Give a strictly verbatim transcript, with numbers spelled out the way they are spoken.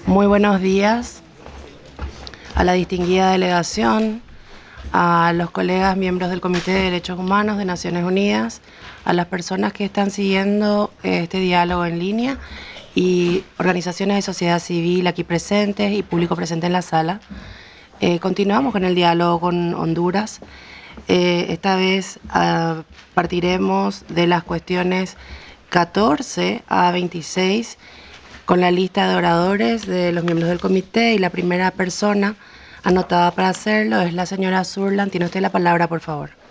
Muy buenos días a la distinguida delegación, a los colegas miembros del Comité de Derechos Humanos de Naciones Unidas, a las personas que están siguiendo este diálogo en línea y organizaciones de sociedad civil aquí presentes y público presente en la sala. Eh, continuamos con el diálogo con Honduras. Eh, esta vez uh, partiremos de las cuestiones catorce a veintiséis con la lista de oradores de los miembros del comité, y la primera persona anotada para hacerlo es la señora Zurland. Tiene usted la palabra, por favor.